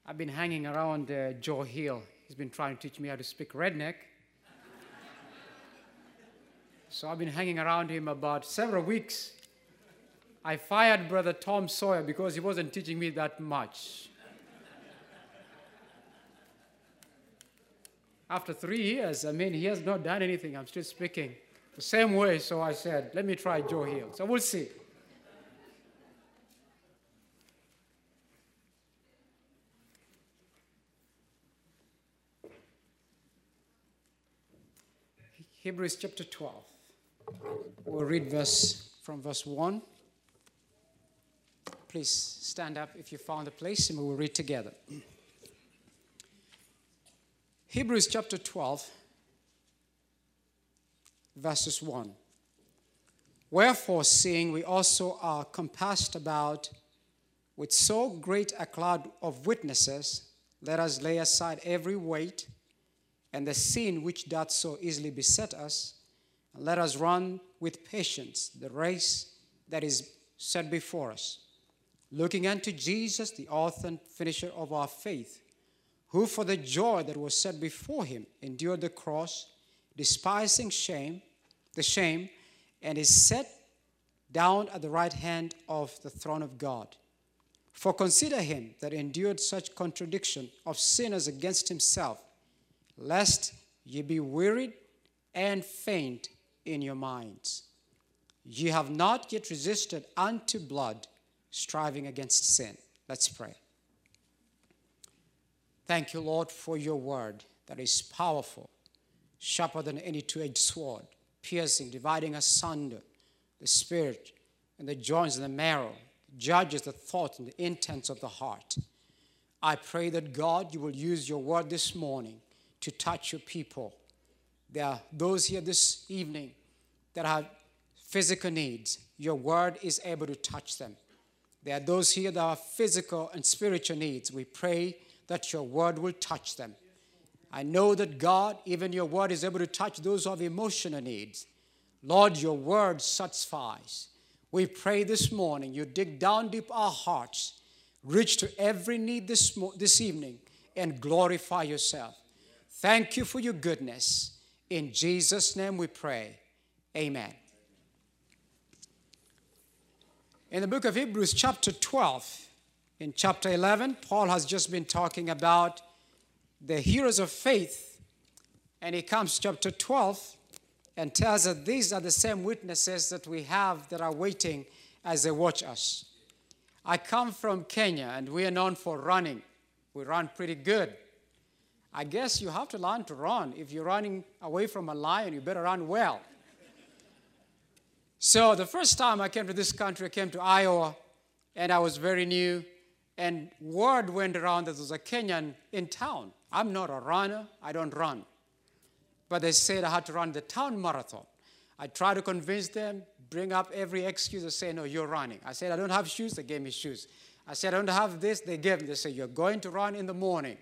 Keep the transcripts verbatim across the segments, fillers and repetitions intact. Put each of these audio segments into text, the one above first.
I've been hanging around uh, Joe Hill. He's been trying to teach me how to speak redneck. So I've been hanging around him about several weeks. I fired Brother Tom Sawyer because he wasn't teaching me that much. After three years, I mean, he has not done anything. I'm still speaking the same way. So I said, let me try Joe Hill. So we'll see. Hebrews chapter twelve. We'll read verse from verse one. Please stand up if you found the place and we will read together. Hebrews chapter twelve, verses one. Wherefore, seeing we also are compassed about with so great a cloud of witnesses, let us lay aside every weight and the sin which doth so easily beset us, and let us run with patience the race that is set before us, looking unto Jesus, the author and finisher of our faith, who for the joy that was set before him endured the cross, despising shame, the shame, and is set down at the right hand of the throne of God. For consider him that endured such contradiction of sinners against himself, lest ye be wearied and faint in your minds. Ye have not yet resisted unto blood, striving against sin. Let's pray. Thank you, Lord, for your word that is powerful, sharper than any two-edged sword, piercing, dividing asunder the spirit and the joints and the marrow, judges the thoughts and the intents of the heart. I pray that, God, you will use your word this morning to touch your people. There are those here this evening that have physical needs. Your word is able to touch them. There are those here that have physical and spiritual needs. We pray that your word will touch them. I know that, God, even your word is able to touch those who have emotional needs. Lord, your word satisfies. We pray this morning you dig down deep our hearts, reach to every need this, mo- this evening, and glorify yourself. Thank you for your goodness. In Jesus' name we pray. Amen. In the book of Hebrews chapter twelve, in chapter eleven, Paul has just been talking about the heroes of faith. And he comes to chapter twelve and tells us these are the same witnesses that we have that are waiting as they watch us. I come from Kenya, and we are known for running. We run pretty good. I guess you have to learn to run. If you're running away from a lion, you better run well. So the first time I came to this country, I came to Iowa, and I was very new, and word went around that there was a Kenyan in town. I'm not a runner. I don't run. But they said I had to run the town marathon. I tried to convince them, bring up every excuse. They say, no, you're running. I said, I don't have shoes. They gave me shoes. I said, I don't have this. They gave me. They said, you're going to run in the morning.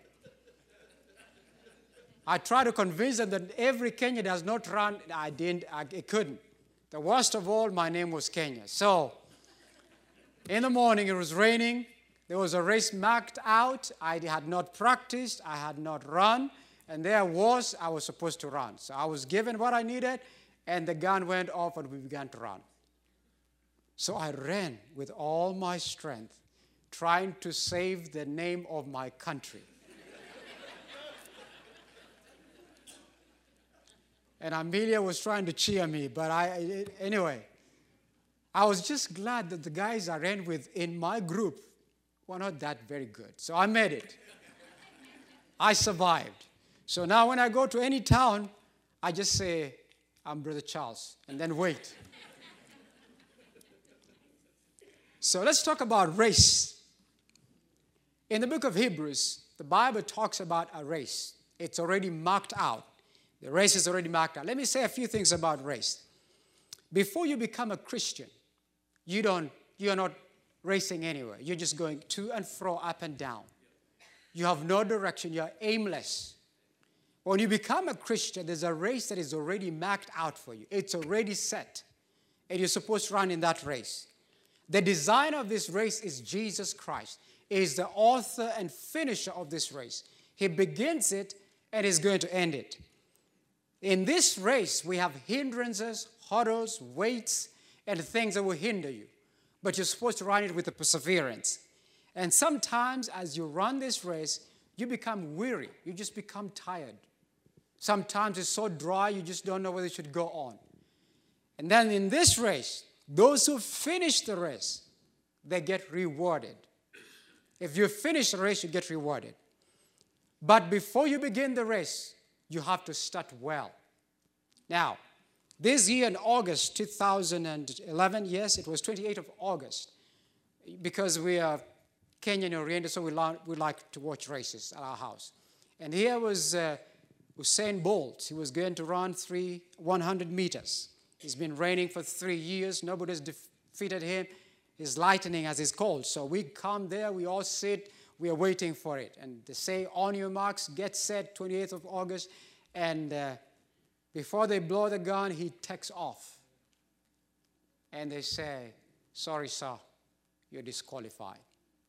I tried to convince them that every Kenyan does not run. I didn't. I, I couldn't. The worst of all, my name was Kenya. So in the morning, it was raining. There was a race marked out. I had not practiced. I had not run. And there was, I was supposed to run. So I was given what I needed, and the gun went off, and we began to run. So I ran with all my strength, trying to save the name of my country. And Amelia was trying to cheer me, but I, anyway, I was just glad that the guys I ran with in my group were not that very good. So I made it. I survived. So now when I go to any town, I just say, I'm Brother Charles, and then wait. So let's talk about race. In the book of Hebrews, the Bible talks about a race. It's already marked out. The race is already marked out. Let me say a few things about race. Before you become a Christian, you don't, you're not racing anywhere. You're just going to and fro, up and down. You have no direction. You're aimless. When you become a Christian, there's a race that is already marked out for you. It's already set. And you're supposed to run in that race. The designer of this race is Jesus Christ. is the author and finisher of this race. He begins it and is going to end it. In this race, we have hindrances, hurdles, weights, and things that will hinder you. But you're supposed to run it with a perseverance. And sometimes as you run this race, you become weary. You just become tired. Sometimes it's so dry, you just don't know whether you should go on. And then in this race, those who finish the race, they get rewarded. If you finish the race, you get rewarded. But before you begin the race, you have to start well. Now, this year in August two thousand eleven, yes, it was twenty-eighth of August, because we are Kenyan oriented, so we, la- we like to watch races at our house. And here was uh, Usain Bolt. He was going to run three one hundred meters. It's been raining for three years. Nobody's defeated him. He's lightning, as it's called. So we come there, we all sit, we are waiting for it. And they say, on your marks, get set, twenty-eighth of August. And uh, before they blow the gun, he takes off. And they say, sorry, sir, you're disqualified.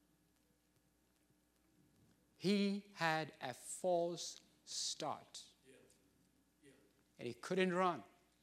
He had a false start. And he couldn't run.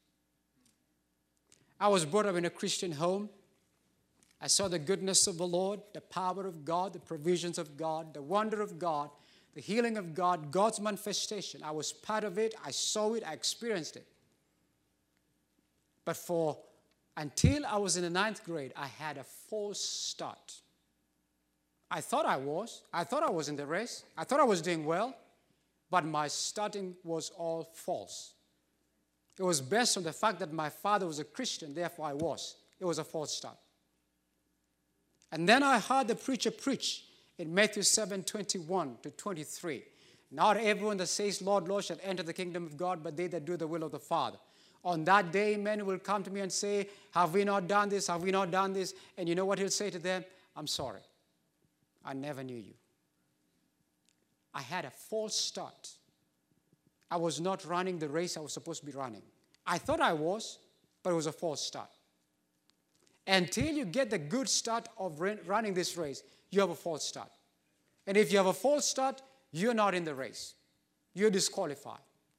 I was brought up in a Christian home. I saw the goodness of the Lord, the power of God, the provisions of God, the wonder of God, the healing of God, God's manifestation. I was part of it. I saw it. I experienced it. But for until I was in the ninth grade, I had a false start. I thought I was. I thought I was in the race. I thought I was doing well. But my starting was all false. It was based on the fact that my father was a Christian, therefore I was. It was a false start. And then I heard the preacher preach in Matthew seven, twenty-one to twenty-three. Not everyone that says, Lord, Lord, shall enter the kingdom of God, but they that do the will of the Father. On that day, men will come to me and say, have we not done this? Have we not done this? And you know what he'll say to them? I'm sorry. I never knew you. I had a false start. I was not running the race I was supposed to be running. I thought I was, but it was a false start. Until you get the good start of running this race, you have a false start. And if you have a false start, you're not in the race. You're disqualified.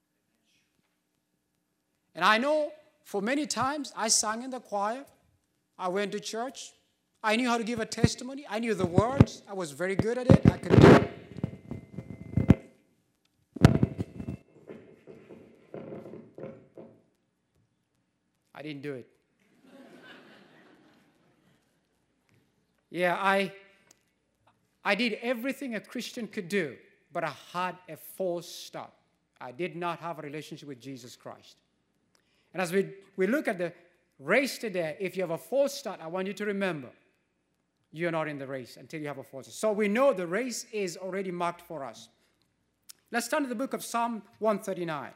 And I know for many times I sang in the choir. I went to church. I knew how to give a testimony. I knew the words. I was very good at it. I could do it. I didn't do it. Yeah, I, I did everything a Christian could do, but I had a false start. I did not have a relationship with Jesus Christ. And as we, we look at the race today, if you have a false start, I want you to remember, you're not in the race until you have a false start. So we know the race is already marked for us. Let's turn to the book of Psalm one thirty-nine.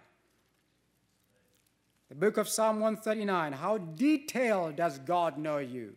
The book of Psalm one thirty-nine. How detailed does God know you?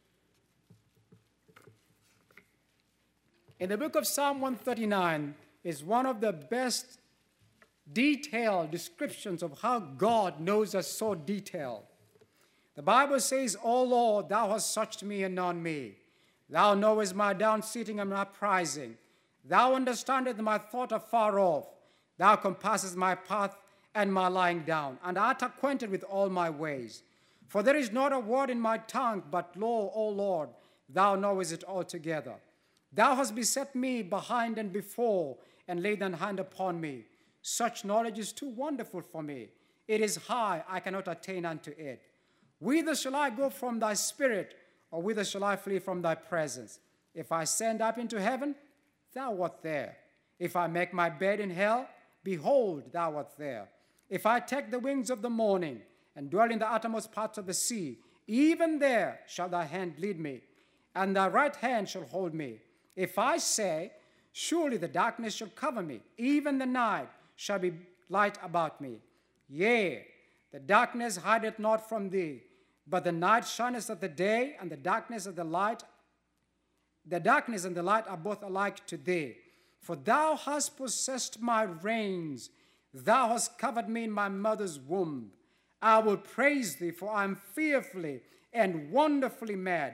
In the book of Psalm one thirty-nine is one of the best detailed descriptions of how God knows us so detailed. The Bible says, O Lord, thou hast searched me and known me. Thou knowest my down sitting and my uprising. Thou understandest my thought afar off. Thou compassest my path and my lying down, and art acquainted with all my ways. For there is not a word in my tongue, but lo, O Lord, thou knowest it altogether. Thou hast beset me behind and before, and laid thine hand upon me. Such knowledge is too wonderful for me. It is high, I cannot attain unto it. Whither shall I go from thy spirit, or whither shall I flee from thy presence? If I ascend up into heaven, thou art there. If I make my bed in hell, behold, thou art there. If I take the wings of the morning, and dwell in the uttermost parts of the sea, even there shall thy hand lead me, and thy right hand shall hold me. If I say, surely the darkness shall cover me, even the night shall be light about me. Yea, the darkness hideth not from thee, but the night shineth at the day, and the darkness of the light, the darkness and the light are both alike to thee. For thou hast possessed my reins, thou hast covered me in my mother's womb. I will praise thee, for I am fearfully and wonderfully made.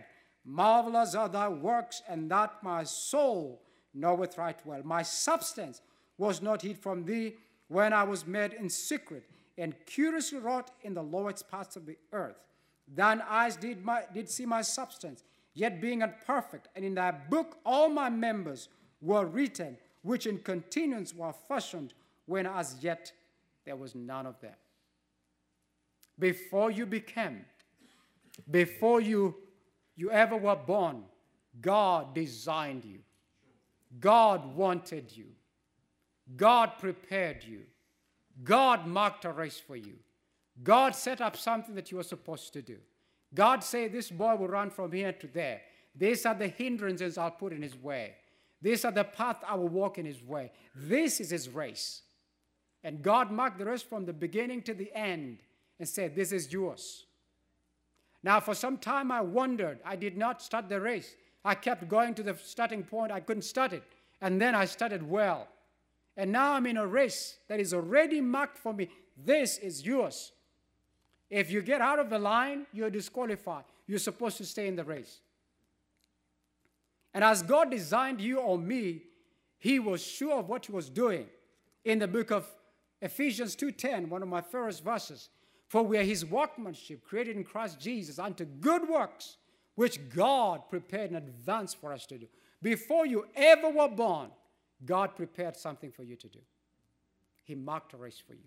Marvelous are thy works, and that my soul knoweth right well. My substance was not hid from thee when I was made in secret, and curiously wrought in the lowest parts of the earth. Thine eyes did, my, did see my substance, yet being imperfect, and in thy book all my members were written, which in continuance were fashioned, when as yet there was none of them. Before you became, before you, you ever were born, God designed you. God wanted you. God prepared you. God marked a race for you. God set up something that you were supposed to do. God said, this boy will run from here to there. These are the hindrances I'll put in his way. These are the path I will walk in his way. This is his race. And God marked the race from the beginning to the end and said, this is yours. Now, for some time I wondered. I did not start the race. I kept going to the starting point. I couldn't start it. And then I started well. And now I'm in a race that is already marked for me. This is yours. If you get out of the line, you're disqualified. You're supposed to stay in the race. And as God designed you or me, he was sure of what he was doing. In the book of Ephesians two ten, one of my favorite verses, for we are his workmanship, created in Christ Jesus, unto good works, which God prepared in advance for us to do. Before you ever were born, God prepared something for you to do. He marked a race for you.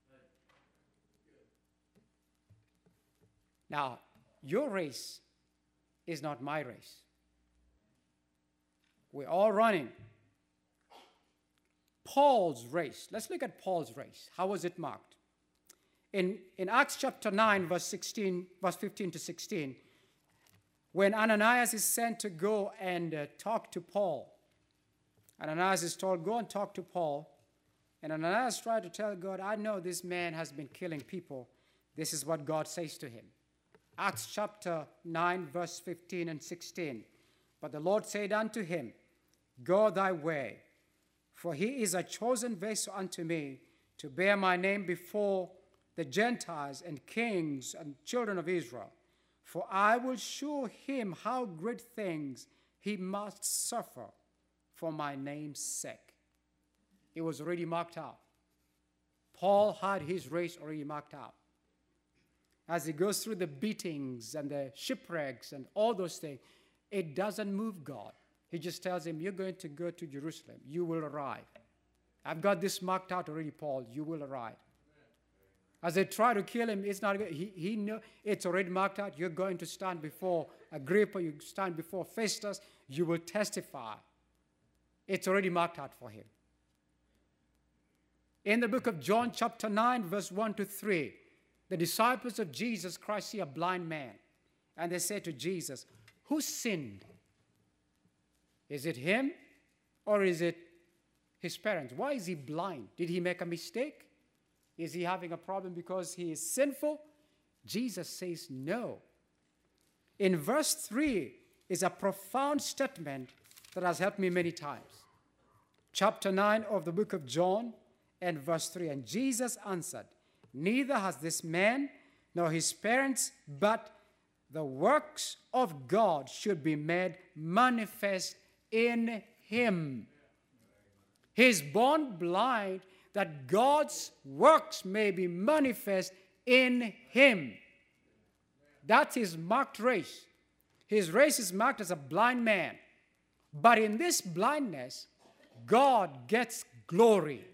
Now, your race is not my race. We're all running. Paul's race. Let's look at Paul's race. How was it marked? In, in Acts chapter nine, verse sixteen, verse fifteen to sixteen, when Ananias is sent to go and uh, talk to Paul, Ananias is told, go and talk to Paul. And Ananias tried to tell God, I know this man has been killing people. This is what God says to him. Acts chapter nine, verse fifteen and sixteen. But the Lord said unto him, go thy way, for he is a chosen vessel unto me to bear my name before the Gentiles and kings and children of Israel. For I will show him how great things he must suffer for my name's sake. It was already marked out. Paul had his race already marked out. As he goes through the beatings and the shipwrecks and all those things, it doesn't move God. He just tells him, you're going to go to Jerusalem. You will arrive. I've got this marked out already, Paul. You will arrive. As they try to kill him, it's not. He, he know it's already marked out. You're going to stand before Agrippa. You stand before Festus. You will testify. It's already marked out for him. In the book of John, chapter nine, verse one to three, the disciples of Jesus Christ see a blind man. And they say to Jesus, who sinned? Is it him or is it his parents? Why is he blind? Did he make a mistake? Is he having a problem because he is sinful? Jesus says no. In verse three is a profound statement that has helped me many times. Chapter nine of the book of John and verse three. And Jesus answered, neither has this man nor his parents, but the works of God should be made manifest in him. He is born blind that God's works may be manifest in him. That's his marked race. His race is marked as a blind man. But in this blindness, God gets glory.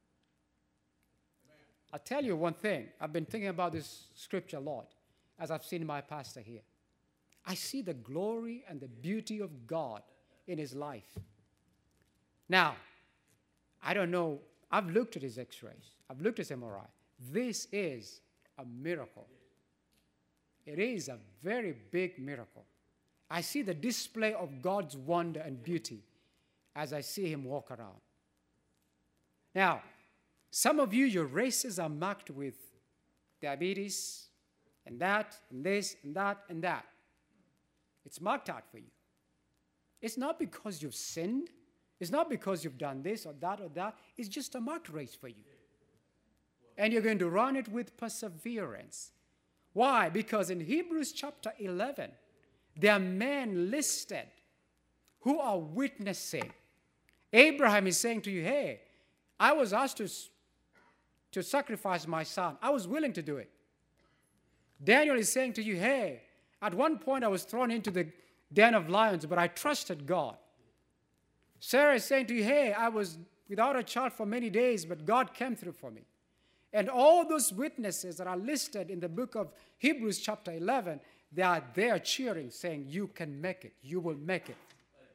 I'll tell you one thing. I've been thinking about this scripture a lot as I've seen my pastor here. I see the glory and the beauty of God in his life. Now, I don't know. I've looked at his x-rays. I've looked at his M R I. This is a miracle. It is a very big miracle. I see the display of God's wonder and beauty as I see him walk around. Now, some of you, your races are marked with diabetes and that and this and that and that. It's marked out for you. It's not because you've sinned. It's not because you've done this or that or that. It's just a marked race for you. And you're going to run it with perseverance. Why? Because in Hebrews chapter eleven, There are men listed who are witnessing. Abraham is saying to you, hey, I was asked to, to sacrifice my son. I was willing to do it. Daniel is saying to you, hey, at one point I was thrown into the den of lions, but I trusted God. Sarah is saying to you, hey, I was without a child for many days, but God came through for me. And all those witnesses that are listed in the book of Hebrews chapter eleven, they are there cheering, saying, you can make it. You will make it.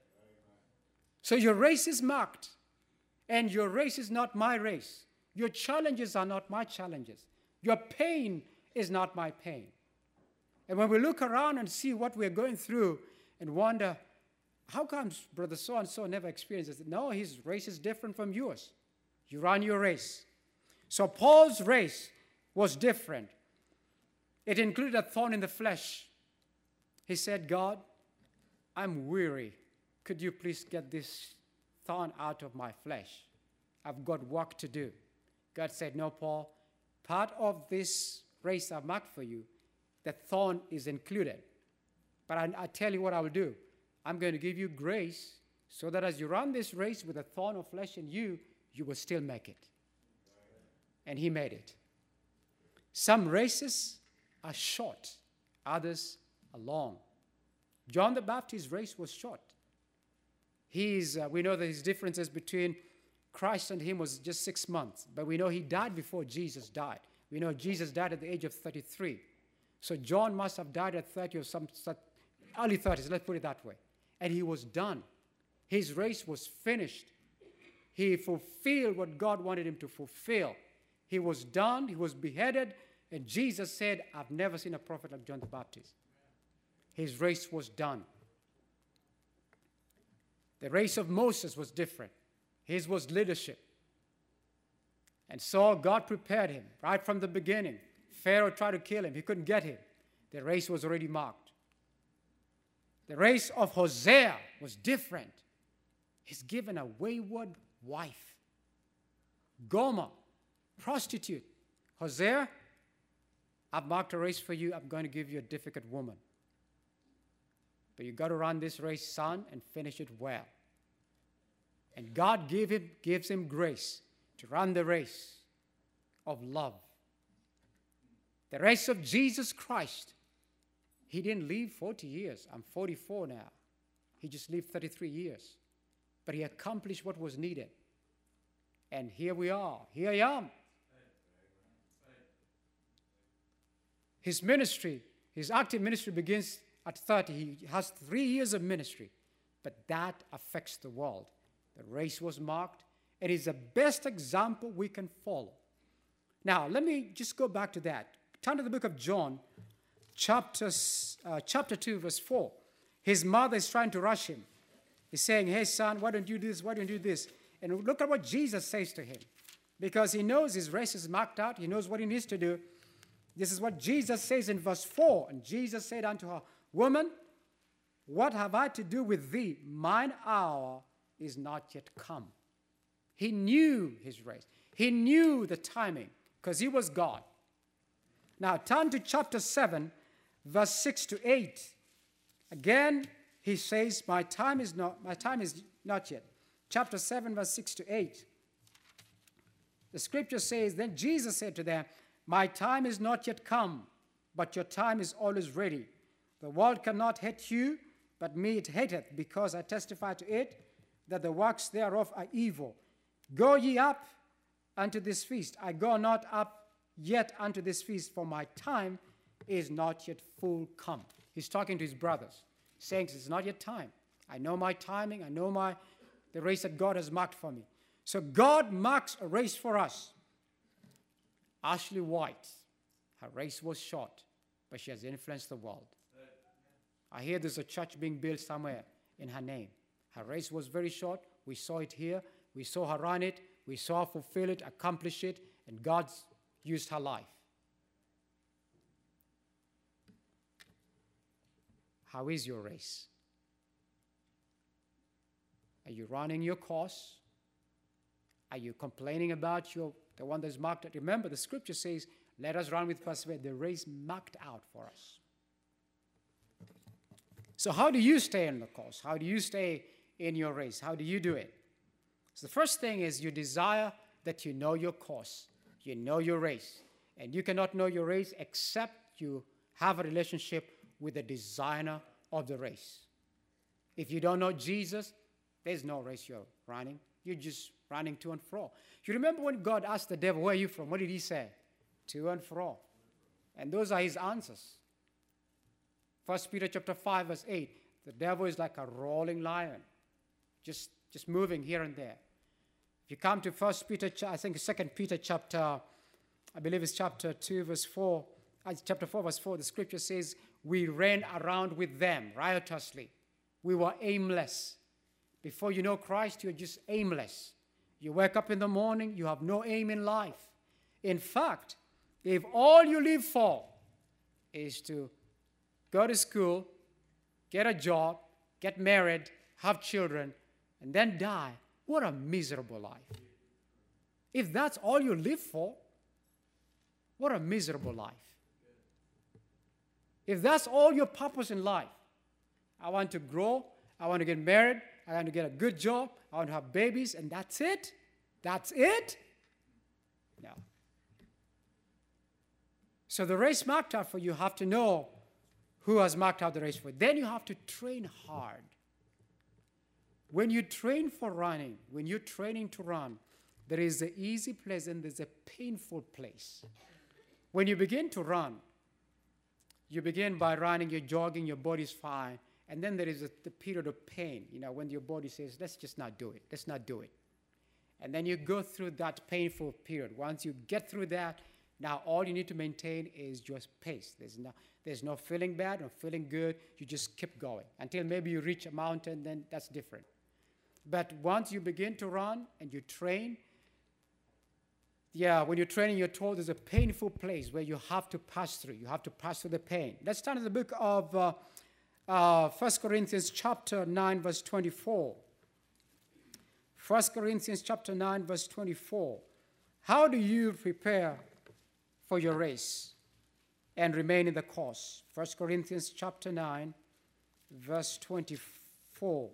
So your race is marked. And your race is not my race. Your challenges are not my challenges. Your pain is not my pain. And when we look around and see what we're going through and wonder, how come brother so-and-so never experiences it? No, his race is different from yours. You run your race. So Paul's race was different. It included a thorn in the flesh. He said, God, I'm weary. Could you please get this thorn out of my flesh? I've got work to do. God said, no, Paul, part of this race I've marked for you, the thorn is included. But I, I tell you what I will do. I'm going to give you grace so that as you run this race with a thorn of flesh in you, you will still make it. And he made it. Some races are short, others are long. John the Baptist's race was short. He's, uh, we know that his differences between Christ and him was just six months, but we know he died before Jesus died. We know Jesus died at the age of thirty-three. So John must have died at thirty or some early thirties, let's put it that way. And he was done. His race was finished. He fulfilled what God wanted him to fulfill. He was done, he was beheaded, and Jesus said, I've never seen a prophet like John the Baptist. His race was done. The race of Moses was different. His was leadership. And so God prepared him right from the beginning. Pharaoh tried to kill him. He couldn't get him. The race was already marked. The race of Hosea was different. He's given a wayward wife. Gomer, prostitute. Hosea, I've marked a race for you. I'm going to give you a difficult woman. But you've got to run this race, son, and finish it well. And God gave him, gives him grace to run the race of love. The race of Jesus Christ. He didn't live forty years. I'm forty-four now. He just lived thirty-three years. But he accomplished what was needed. And here we are. Here I am. His ministry, his active ministry begins at thirty. He has three years of ministry. But that affects the world. The race was marked. It is the best example we can follow. Now, let me just go back to that. Turn to the book of John, chapter, uh, chapter two, verse four. His mother is trying to rush him. He's saying, hey, son, why don't you do this? Why don't you do this? And look at what Jesus says to him. Because he knows his race is marked out. He knows what he needs to do. This is what Jesus says in verse four. And Jesus said unto her, woman, what have I to do with thee? Mine hour is not yet come. He knew his race. He knew the timing because he was God. Now turn to chapter seven, verse six to eight. Again, he says, my time is not, my time is not yet. Chapter seven, verse six to eight. The scripture says, then Jesus said to them, my time is not yet come, but your time is always ready. The world cannot hate you, but me it hateth, because I testify to it that the works thereof are evil. Go ye up unto this feast. I go not up yet unto this feast, for my time is not yet full come. He's talking to his brothers, saying it's not yet time. I know my timing. I know my the race that God has marked for me. So God marks a race for us. Ashley White, her race was short, but she has influenced the world. I hear there's a church being built somewhere in her name. Her race was very short. We saw it here. We saw her run it. We saw her fulfill it, accomplish it, and God used her life. How is your race? Are you running your course? Are you complaining about your the one that's marked out? Remember, the scripture says, let us run with perseverance, the race marked out for us. So how do you stay in the course? How do you stay in your race? How do you do it? So the first thing is you desire that you know your course. You know your race. And you cannot know your race except you have a relationship with the designer of the race. If you don't know Jesus, there's no race you're running. You're just running to and fro. You remember when God asked the devil, where are you from? What did he say? To and fro. And those are his answers. First Peter chapter five, verse eight. The devil is like a roaring lion, just, just moving here and there. If you come to First Peter, I think Second Peter chapter, I believe it's chapter two, verse four, chapter four, verse four, the scripture says, we ran around with them riotously. We were aimless. Before you know Christ, you're just aimless. You wake up in the morning, you have no aim in life. In fact, if all you live for is to go to school, get a job, get married, have children, and then die, what a miserable life. If that's all you live for, what a miserable life. If that's all your purpose in life, I want to grow, I want to get married, I want to get a good job, I want to have babies, and that's it? That's it? No. So the race marked out for you, you have to know who has marked out the race for you. Then you have to train hard. When you train for running, when you're training to run, there is an easy place and there's a painful place. When you begin to run, you begin by running, you're jogging, your body's fine, and then there is a the period of pain, you know, when your body says, let's just not do it, let's not do it. And then you go through that painful period. Once you get through that, now all you need to maintain is your pace. There's no, there's no feeling bad or feeling good. You just keep going until maybe you reach a mountain, then that's different. But once you begin to run and you train, yeah, when you're training, you're told there's a painful place where you have to pass through. You have to pass through the pain. Let's turn to the book of uh, uh, First Corinthians chapter nine, verse twenty-four. First Corinthians chapter nine, verse twenty-four. How do you prepare for your race and remain in the course? First Corinthians chapter nine, verse twenty-four.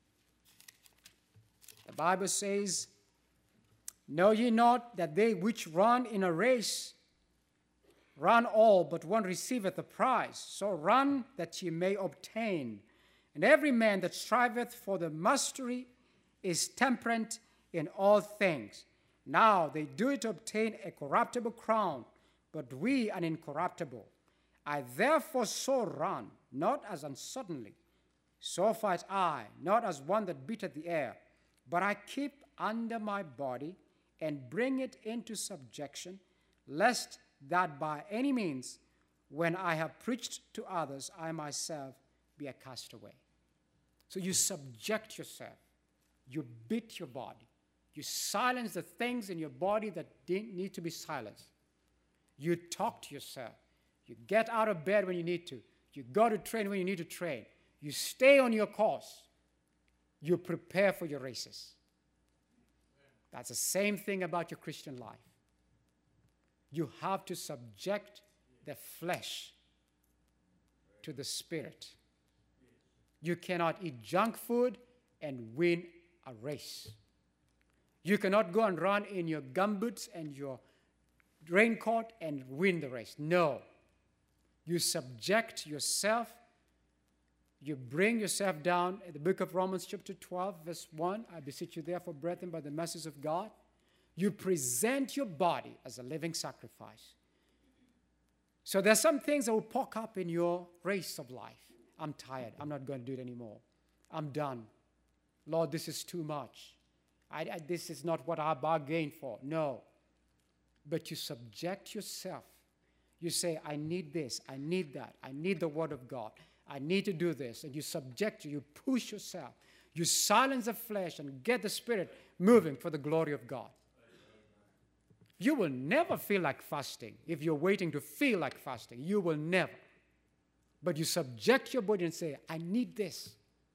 The Bible says, know ye not that they which run in a race run all, but one receiveth the prize? So run that ye may obtain. And every man that striveth for the mastery is temperate in all things. Now they do it to obtain a corruptible crown, but we an incorruptible. I therefore so run, not as uncertainly. So fight I, not as one that beateth the air, but I keep under my body and bring it into subjection, lest that by any means, when I have preached to others, I myself be a castaway. So you subject yourself. You beat your body. You silence the things in your body that didn't need to be silenced. You talk to yourself. You get out of bed when you need to. You go to train when you need to train. You stay on your course. You prepare for your races. That's the same thing about your Christian life. You have to subject the flesh to the spirit. You cannot eat junk food and win a race. You cannot go and run in your gumboots and your raincoat and win the race. No. You subject yourself. You bring yourself down. In the book of Romans chapter twelve, verse one, I beseech you therefore, brethren, by the mercies of God, you present your body as a living sacrifice. So there's some things that will pop up in your race of life. I'm tired. I'm not going to do it anymore. I'm done. Lord, this is too much. I, I, this is not what I bargained for. No. But you subject yourself. You say, I need this. I need that. I need the word of God. I need to do this. And you subject, you push yourself. You silence the flesh and get the spirit moving for the glory of God. You will never feel like fasting if you're waiting to feel like fasting. You will never. But you subject your body and say, I need this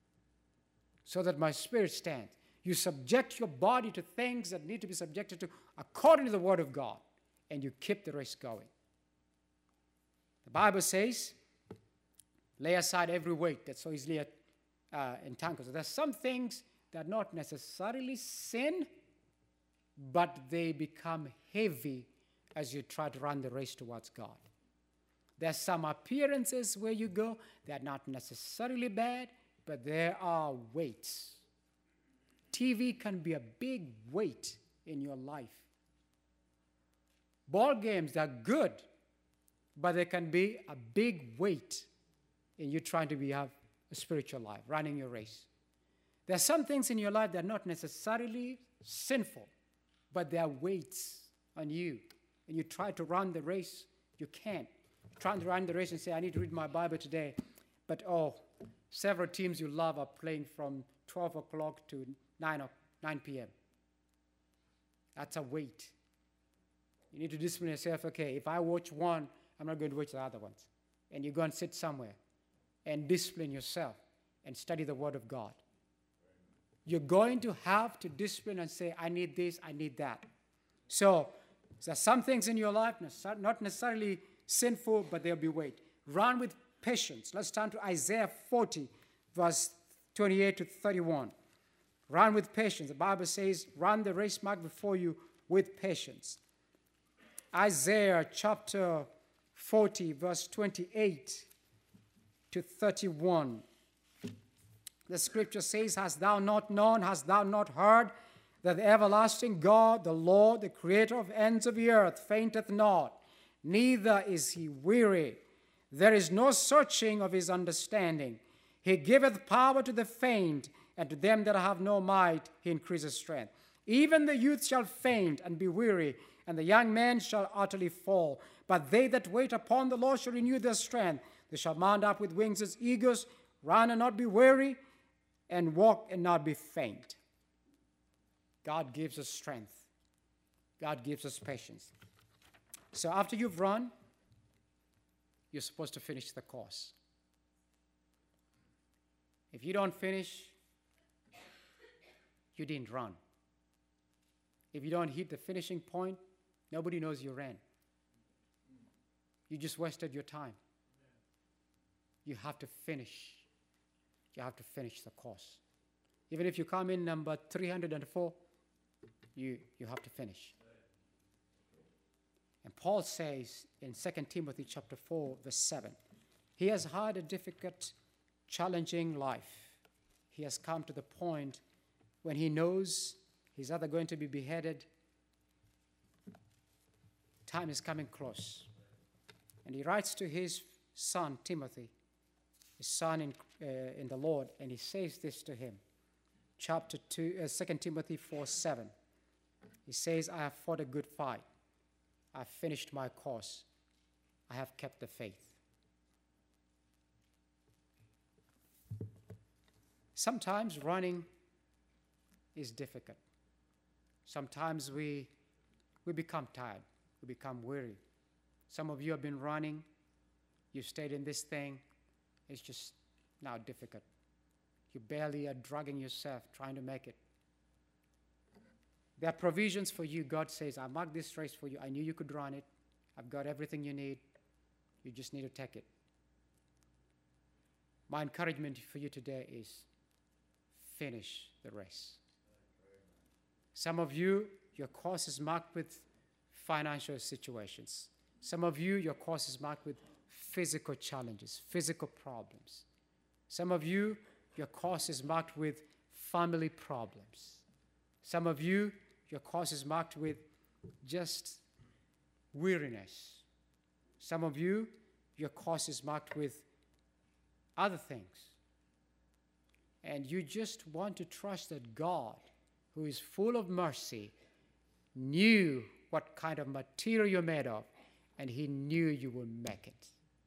so that my spirit stands. You subject your body to things that need to be subjected to according to the word of God, and you keep the race going. The Bible says, Lay aside every weight that so easily uh, entangles. There's some things that are not necessarily sin, but they become heavy as you try to run the race towards God. There's some appearances where you go that are not necessarily bad, but there are weights. T V can be a big weight in your life. Ball games are good, but they can be a big weight in you trying to be, have a spiritual life, running your race. There are some things in your life that are not necessarily sinful, but they are weights on you. And you try to run the race, you can't. You're trying to run the race and say, I need to read my Bible today. But oh, several teams you love are playing from twelve o'clock to nine p.m. That's a weight. You need to discipline yourself. Okay, if I watch one, I'm not going to watch the other ones. And you go and sit somewhere and discipline yourself and study the Word of God. You're going to have to discipline and say, I need this, I need that. So, there are some things in your life, not necessarily sinful, but there'll be weight. Run with patience. Let's turn to Isaiah forty, verse twenty-eight to thirty-one. Run with patience. The Bible says, run the race marked before you with patience. Isaiah chapter forty, verse twenty-eight to thirty-one. The scripture says, hast thou not known, hast thou not heard, that the everlasting God, the Lord, the creator of ends of the earth, fainteth not, neither is he weary. There is no searching of his understanding. He giveth power to the faint, and to them that have no might he increaseth strength. Even the youth shall faint and be weary, and the young men shall utterly fall. But they that wait upon the Lord shall renew their strength. They shall mount up with wings as eagles, run and not be weary, and walk and not be faint. God gives us strength. God gives us patience. So after you've run, you're supposed to finish the course. If you don't finish, you didn't run. If you don't hit the finishing point, nobody knows you ran. You just wasted your time. You have to finish. You have to finish the course. Even if you come in number three hundred four, you, you have to finish. And Paul says in Second Timothy chapter four, verse seven, he has had a difficult, challenging life. He has come to the point when he knows he's either going to be beheaded, time is coming close. And he writes to his son, Timothy, his son in, uh, in the Lord, and he says this to him. Chapter two, uh, Second Timothy four, seven. He says, I have fought a good fight. I have finished my course. I have kept the faith. Sometimes running is difficult. Sometimes we, we become tired. We become weary. Some of you have been running. You've stayed in this thing. It's just now difficult. You barely are dragging yourself, trying to make it. There are provisions for you. God says, I marked this race for you. I knew you could run it. I've got everything you need. You just need to take it. My encouragement for you today is finish the race. Some of you, your course is marked with financial situations. Some of you, your course is marked with physical challenges, physical problems. Some of you, your course is marked with family problems. Some of you, your course is marked with just weariness. Some of you, your course is marked with other things. And you just want to trust that God, who is full of mercy, knew what kind of material you're made of, and he knew you would make it.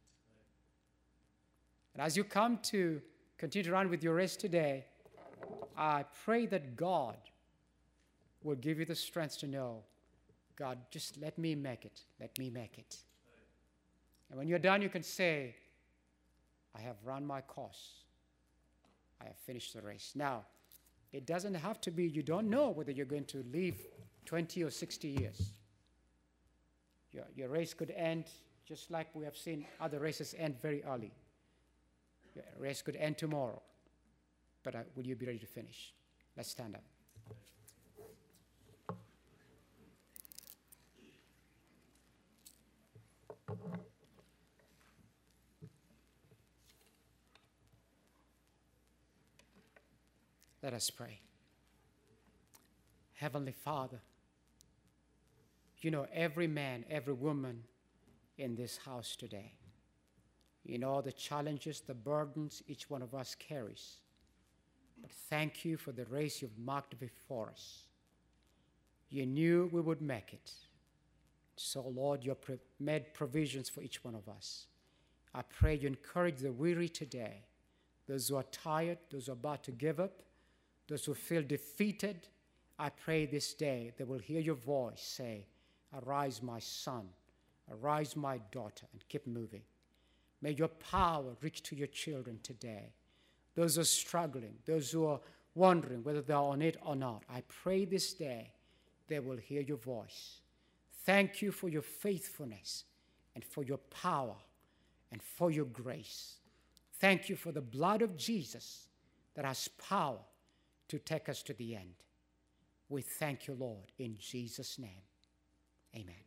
And as you come to continue to run with your race today, I pray that God will give you the strength to know, God, just let me make it. Let me make it. And when you're done, you can say, I have run my course. I have finished the race. Now, it doesn't have to be, you don't know whether you're going to live twenty or sixty years. Your, your race could end just like we have seen other races end very early. Your race could end tomorrow, but uh, will you be ready to finish? Let's stand up. Let us pray. Heavenly Father, you know every man, every woman in this house today. You know the challenges, the burdens each one of us carries. But thank you for the race you've marked before us. You knew we would make it. So, Lord, you have made provisions for each one of us. I pray you encourage the weary today, those who are tired, those who are about to give up, those who feel defeated. I pray this day they will hear your voice say, "Arise, my son, arise, my daughter," and keep moving. May your power reach to your children today. Those who are struggling, those who are wondering whether they are on it or not, I pray this day they will hear your voice. Thank you for your faithfulness and for your power and for your grace. Thank you for the blood of Jesus that has power to take us to the end. We thank you, Lord, in Jesus' name. Amen.